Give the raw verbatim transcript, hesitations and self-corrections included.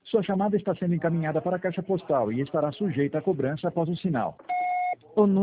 Sua chamada está sendo encaminhada para a caixa postal e estará sujeita a cobrança após o sinal. O